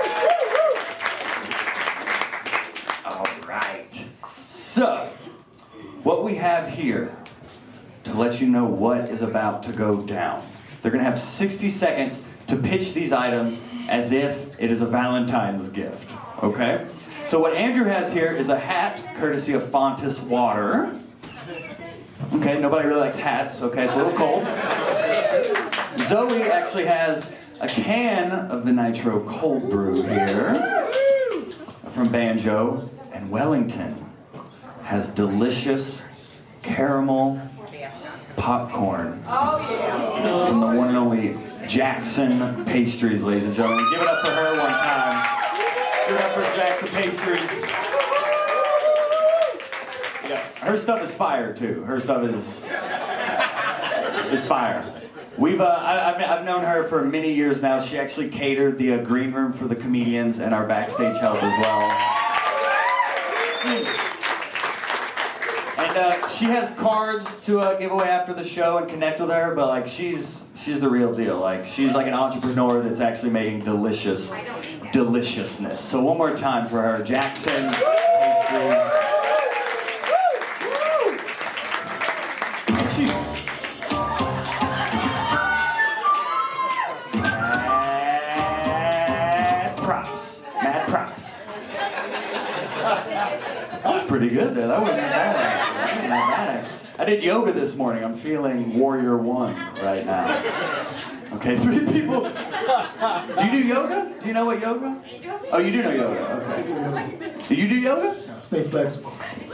All right. So, what we have here to let you know what is about to go down. They're gonna have sixty seconds to pitch these items as if it is a Valentine's gift, okay? So what Andrew has here is a hat, courtesy of Fontis Water. Okay, nobody really likes hats, okay, it's a little cold. Zoe actually has a can of the Nitro Cold Brew here from Banjo, and Wellington has delicious caramel popcorn. Oh, yeah. From the one and only Jackson Pastries, ladies and gentlemen. Give it up for her one time. Give it up for Jackson Pastries. Yeah, her stuff is fire too. Her stuff is is fire. We've uh, I, I've, I've known her for many years now. She actually catered the uh, green room for the comedians and our backstage help as well. And uh, she has cards to uh, give away after the show and connect with her, but like she's she's the real deal. Like she's like an entrepreneur that's actually making delicious deliciousness. So one more time for her, Jackson Pastries. And she's mad props, mad props. That was pretty good there. That wasn't bad. Not bad. I did yoga this morning. I'm feeling Warrior One right now. Okay, three people. Do you do yoga? Do you know what yoga? Oh, you do know yoga. Okay. Do you do yoga? Stay flexible.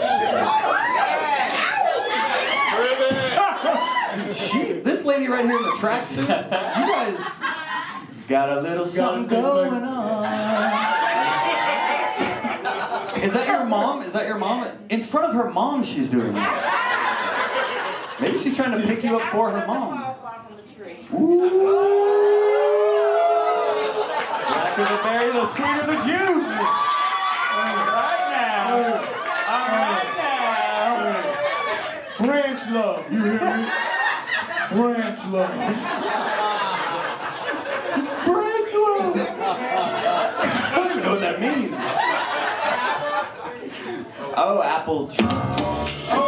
She, this lady right here in the tracksuit. You guys got a little something going on. Is that your mom? Is that your mom? In front of her mom, she's doing that. Maybe she's trying to pick you up for her mom. Ooh. The blacker the berry, the sweeter the juice. Right now. All right now. Ranch love, you hear me? Ranch love. Branch love. I don't even know what that means. Oh, apple. Oh.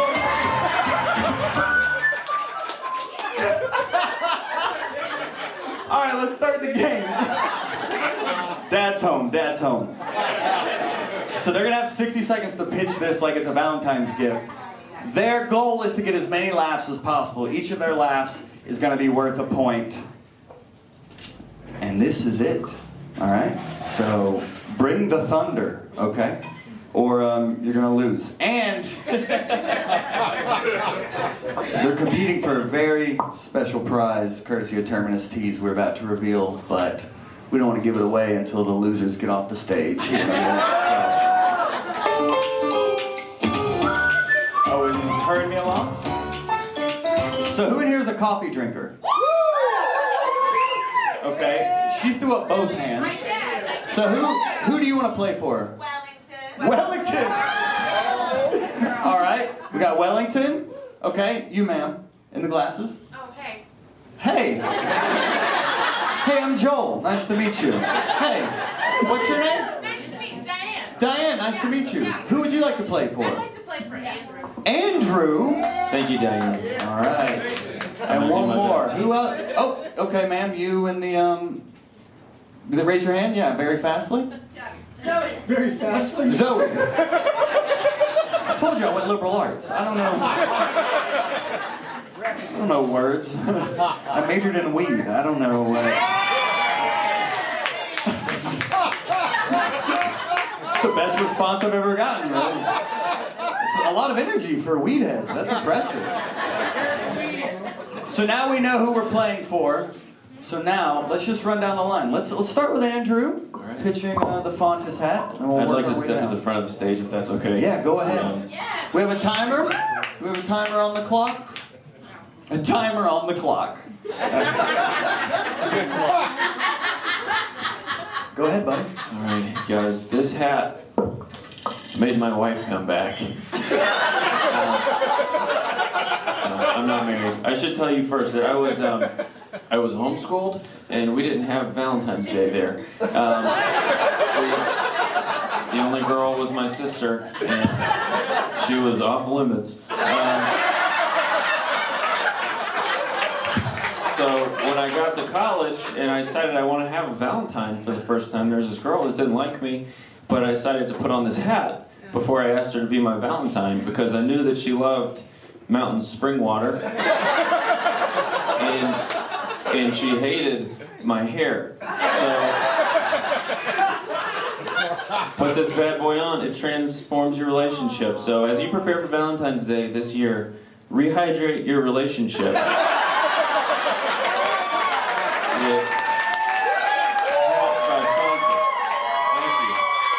All right, let's start the game. Dad's home, dad's home. So they're gonna have sixty seconds to pitch this like it's a Valentine's gift. Their goal is to get as many laughs as possible. Each of their laughs is gonna be worth a point. And this is it, all right? So bring the thunder, okay? Or um, you're gonna lose. And they're competing for a very special prize, courtesy of Terminus Teas we're about to reveal, but we don't want to give it away until the losers get off the stage. Oh, and you hurried me along? So who in here is a a coffee drinker? Okay, she threw up both hands. So who who do you want to play for? Wellington. Wellington! All right, we got Wellington. Okay, you ma'am, in the glasses. Oh, hey. Hey! Hey, I'm Joel. Nice to meet you. Hey, what's your name? Nice to meet you, Diane. Diane, nice to meet you. Yeah. Who would you like to play for? I'd like to play for Andrew. Andrew? Thank you, Diane. All right. I'm And gonna do one my more. best. Who else? Oh, okay, ma'am. You in the, um... Raise your hand. Yeah, very fastly. Zoe. Very fastly. Zoe. I told you I went liberal arts. I don't know. I don't know words. I majored in weed. I don't know. Uh... the best response I've ever gotten. Really. It's a lot of energy for a weed head. That's impressive. So now we know who we're playing for. So now let's just run down the line. Let's let's start with Andrew, right. pitching uh, the Fontes hat. And we'll I'd work like our to way step down. to the front of the stage if that's okay. Yeah, go ahead. Um, Yes. We have a timer. We have a timer on the clock. A timer on the clock. Go ahead, buddy. All right, guys, this hat made my wife come back. Uh, I'm not married. I should tell you first that I was um, I was homeschooled, and we didn't have Valentine's Day there. Um, we- the only girl was my sister, and she was off limits. Um, so when I got to college and I decided I want to have a Valentine for the first time, there was this girl that didn't like me, but I decided to put on this hat before I asked her to be my Valentine because I knew that she loved mountain spring water, and and she hated my hair. So put this bad boy on, it transforms your relationship. So as you prepare for Valentine's Day this year, rehydrate your relationship. With by Fontes. Thank you.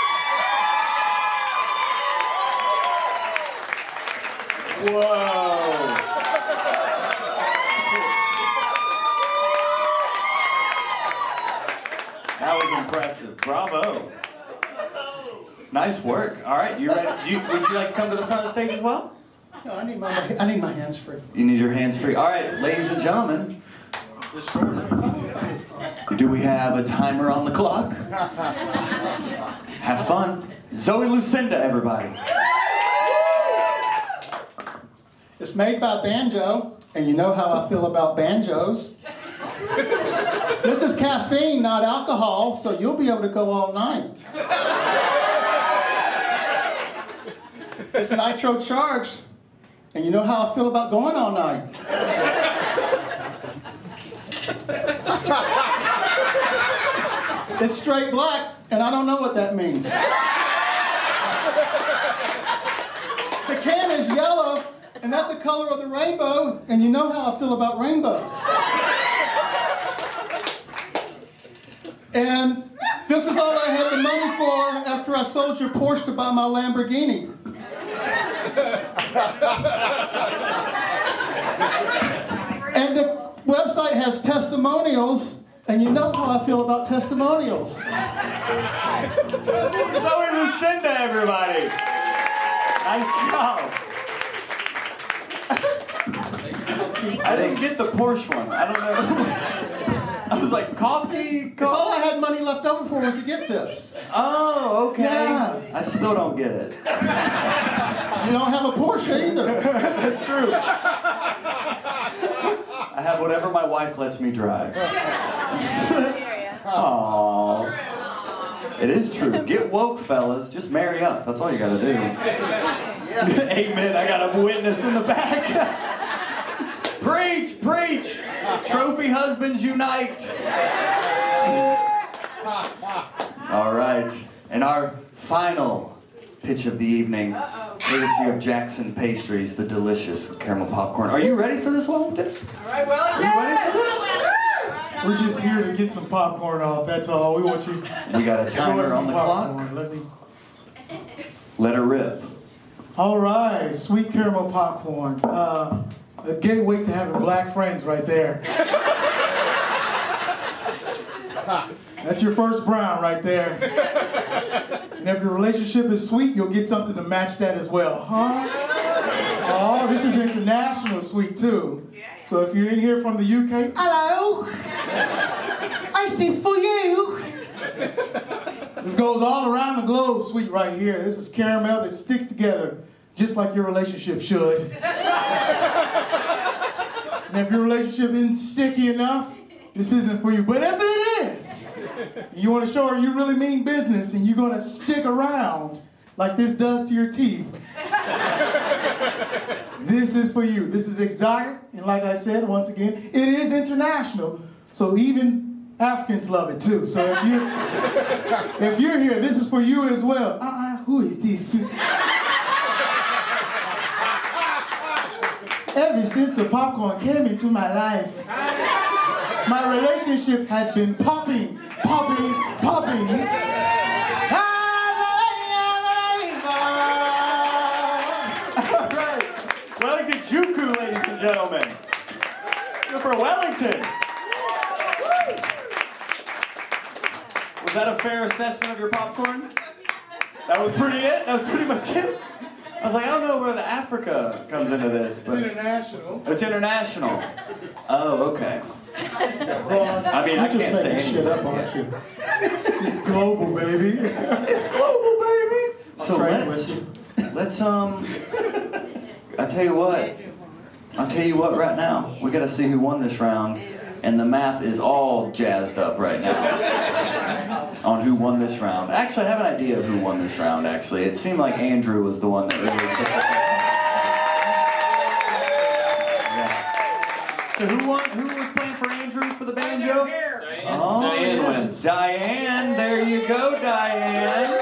Whoa! That was impressive. Bravo. Nice work. All right, you ready? Do you, would you like to come to the front of the stage as well? No, I need my I need my hands free. You need your hands free. All right, ladies and gentlemen. Do we have a timer on the clock? Have fun. Zoe Lucinda, everybody. It's made by Banjo, and you know how I feel about banjos. This is caffeine, not alcohol, so you'll be able to go all night. It's nitro charged, and you know how I feel about going all night. It's straight black, and I don't know what that means. The can is yellow, and that's the color of the rainbow, and you know how I feel about rainbows. And this is all I had the money for after I sold your Porsche to buy my Lamborghini. And the website has testimonials, and you know how I feel about testimonials. Zoe Lucinda, everybody. Nice job. I didn't get the Porsche one. I don't know. I was like, coffee? Because all I had money left over for was to get this. Oh, okay. Yeah. I still don't get it. You don't have a Porsche either. That's true. I have whatever my wife lets me drive. Aww. It is true. Get woke, fellas. Just marry up. That's all you gotta do. Amen. I got a witness in the back. Preach, preach. Trophy husbands unite. All right. And our final pitch of the evening, courtesy of Jackson Pastries, the delicious caramel popcorn. Are you ready for this, Wellington? All right, well, Are you ready for this? We're just here to get some popcorn off, that's all. We want you We got a to timer some on the popcorn. clock. Let me... Let her rip. All right, sweet caramel popcorn. Uh, a gateway to having black friends right there. That's your first brown right there. And if your relationship is sweet, you'll get something to match that as well. Huh? Oh, this is international sweet too. So if you're in here from the U K, hello. Ice is for you. This goes all around the globe sweet right here. This is caramel that sticks together just like your relationship should. And if your relationship isn't sticky enough, this isn't for you. But if it is, you want to show her you really mean business and you're going to stick around like this does to your teeth, this is for you. This is exotic, and like I said, once again, it is international, so even Africans love it too. So if you're, if you're here, this is for you as well. Uh-uh, who is this? Ever since the popcorn came into my life, my relationship has been popping, popping, popping. All right. Wellington Juku, ladies and gentlemen. Go for Wellington. Was that a fair assessment of your popcorn? That was pretty it? That was pretty much it? I was like, I don't know where the Africa comes into this. But It's international. it's international. Oh, okay. I mean, I You're can't just say making shit up, anything. aren't you? It's global, baby. It's global, baby. So I'll let's, translate let's, um, I tell you what, I'll tell you what right now, we gotta see who won this round, and the math is all jazzed up right now on who won this round. Actually, I have an idea of who won this round, actually. It seemed like Andrew was the one that really took it. Yeah. So who won, who was playing for Andrew for the banjo? Diane, Oh, Diane yes, wins. Diane, there you go, Diane.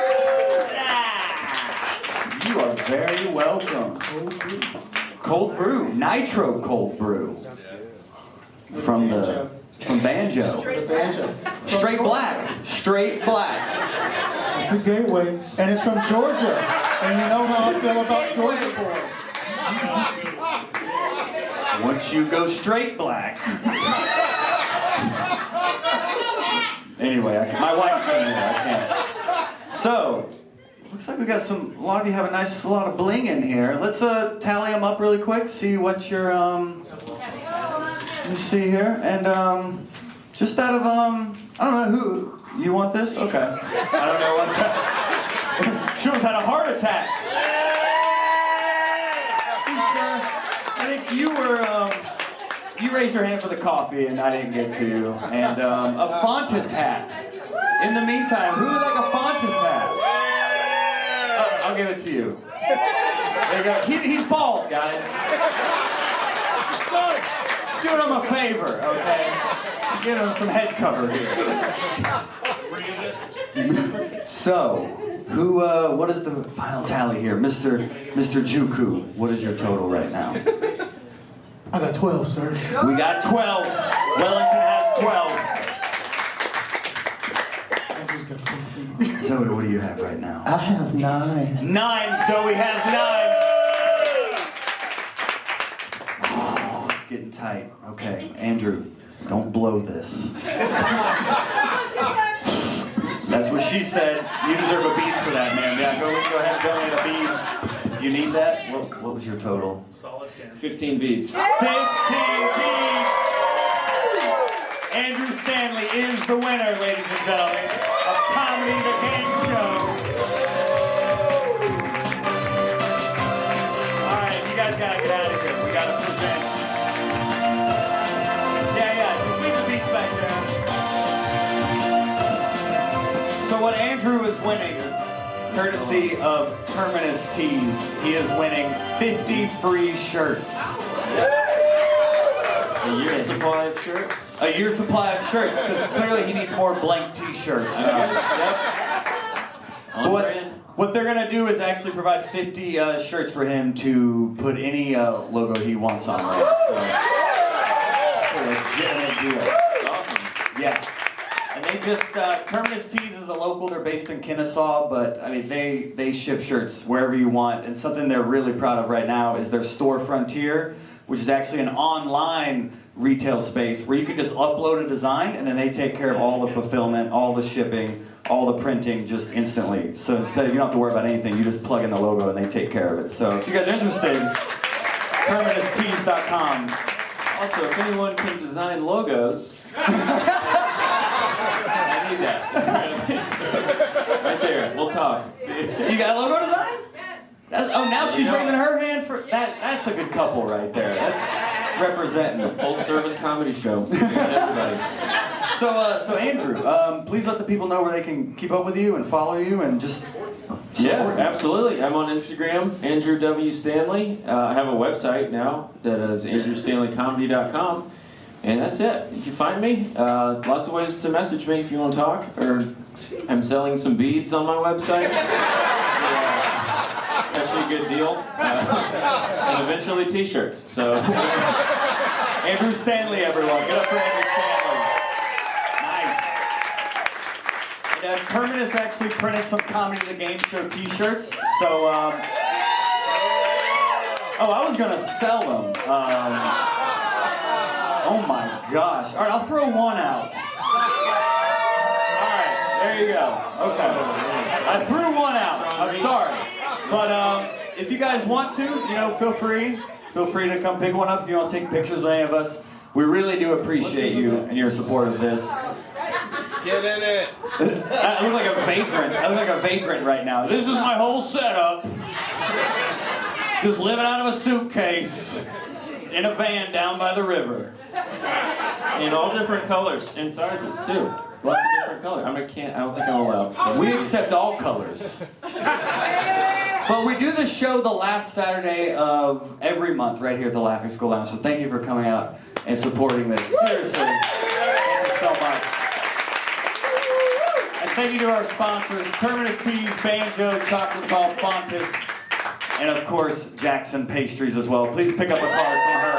You are very welcome. Cold brew, nitro cold brew. From the, from Banjo. The banjo. Straight black, straight black. It's a gateway, and it's from Georgia. And you know how I feel about Georgia boys. Once you go straight black. Anyway, I can, my wife's in there, I can't. So, looks like we got some, a lot of you have a nice, a lot of bling in here. Let's uh, tally them up really quick, see what your, um, let me see here, and um, just out of, um, I don't know, who, you want this? Okay. I don't know what that, she almost had a heart attack. I think you were, um, you raised your hand for the coffee and I didn't get to you. And um, a Fontas hat. In the meantime, who would like a Fontas hat? Oh, I'll give it to you. There you go. He, he's bald, guys. So, do him a favor, okay? Give him some head cover here. So, who, uh, what is the final tally here? Mister Mister Juku, what is your total right now? I got twelve, sir. We got twelve. Wellington has twelve. Andrew's got fourteen. Zoe, what do you have right now? I have nine. Nine. Zoe has nine. Oh, it's getting tight. Okay, Andrew, don't blow this. That's what she said. You deserve a bead for that, man. Yeah, go, go ahead and donate a bead. You need that? What, what was your total? Solid ten. fifteen beats. fifteen beats. Andrew Stanley is the winner, ladies and gentlemen, of Comedy the Game Show. All right, you guys gotta get out of here. We gotta present. Yeah, yeah, just leave the beats back there. So what Andrew is winning, courtesy of Terminus Tees, he is winning fifty free shirts. A year's supply of shirts. A year's supply of shirts, because clearly he needs more blank t-shirts. Yep. On What, brand. what they're going to do is actually provide fifty uh, shirts for him to put any uh, logo he wants on there. So, it's a legitimate deal. Awesome. Yeah. And they just, uh, Terminus Tees is a local, they're based in Kennesaw, but I mean, they, they ship shirts wherever you want. And something they're really proud of right now is their Store Frontier. which is actually an online retail space where you can just upload a design and then they take care of all the fulfillment, all the shipping, all the printing just instantly. So instead of, you don't have to worry about anything, you just plug in the logo and they take care of it. So if you guys are interested, terminus tees dot com. Also, if anyone can design logos, I need that. Right there, we'll talk. You got a logo design? That's, oh, now she's raising her hand for that. That's a good couple right there. That's representing. Full service comedy show. Everybody. So, uh, so Andrew, um, please let the people know where they can keep up with you and follow you and just. Yeah, absolutely. I'm on Instagram, Andrew W. Stanley. Uh, I have a website now that is andrew stanley comedy dot com. And that's it. You can find me. Uh, lots of ways to message me if you want to talk. Or I'm selling some beads on my website. Yeah, actually a good deal. Uh, and eventually t-shirts. So Andrew Stanley, everyone. Get up for Andrew Stanley. Nice. And, uh, Terminus actually printed some Comedy the Game Show t-shirts. So, um... oh, I was gonna sell them. Um... Oh my gosh. All right, I'll throw one out. All right, there you go. Okay. I threw one out. I'm sorry. But um, if you guys want to, you know, feel free. Feel free to come pick one up if you want to take pictures with any of us. We really do appreciate you and your support of this. Get in it. I look like a vagrant. I look like a vagrant right now. This is my whole setup. Just living out of a suitcase in a van down by the river. in all different colors and sizes too. Lots of different colors. I mean, I can't. I don't think I'm allowed. We accept all colors. But we do the show the last Saturday of every month right here at the Laughing Skull Lounge. So thank you for coming out and supporting this. Seriously, thank you so much. And thank you to our sponsors, Terminus Tees, Banjo, Chocolate Ball, Fontus, and of course, Jackson Pastries as well. Please pick up a card from her.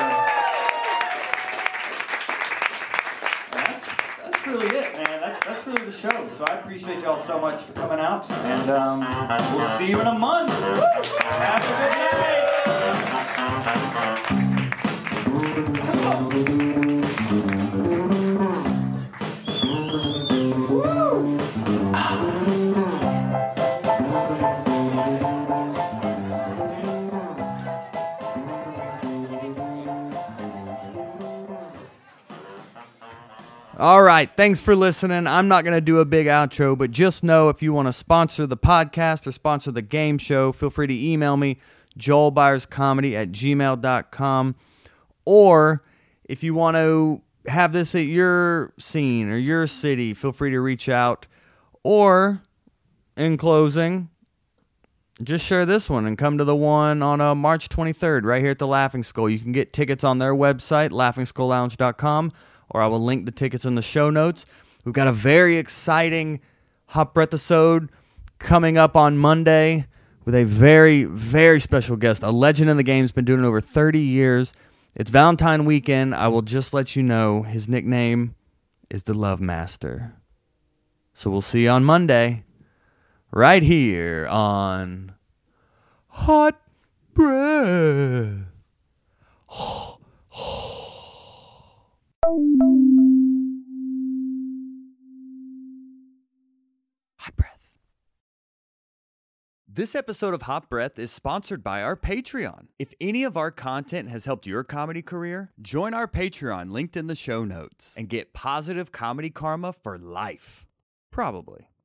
That's, that's really it, man. That's, that's really the show. So I appreciate y'all so much for coming out. And um, we'll see you in a month. Have a good night. All right, thanks for listening. I'm not going to do a big outro, but just know if you want to sponsor the podcast or sponsor the game show, feel free to email me, joel byers comedy at gmail dot com. Or if you want to have this at your scene or your city, feel free to reach out. Or, in closing, just share this one and come to the one on uh, March twenty-third right here at the Laughing Skull. You can get tickets on their website, laughing skull lounge dot com. Or I will link the tickets in the show notes. We've got a very exciting Hot Breath-isode coming up on Monday with a very, very special guest. A legend in the game, has been doing it over thirty years. It's Valentine weekend. I will just let you know his nickname is the Love Master. So we'll see you on Monday right here on Hot Breath. Hot Breath. This episode of Hot Breath is sponsored by our Patreon. If any of our content has helped your comedy career, join our Patreon linked in the show notes and get positive comedy karma for life. Probably.